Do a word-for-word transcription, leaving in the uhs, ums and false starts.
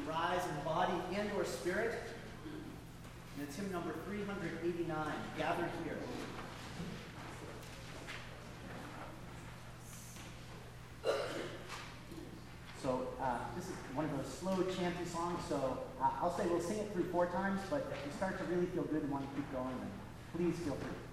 rise in body and or spirit. And it's hymn number three eighty-nine, Gathered Here. So uh, this is one of those slow chanty songs, so uh, I'll say we'll sing it through four times, but if you start to really feel good and want to keep going, then please feel free.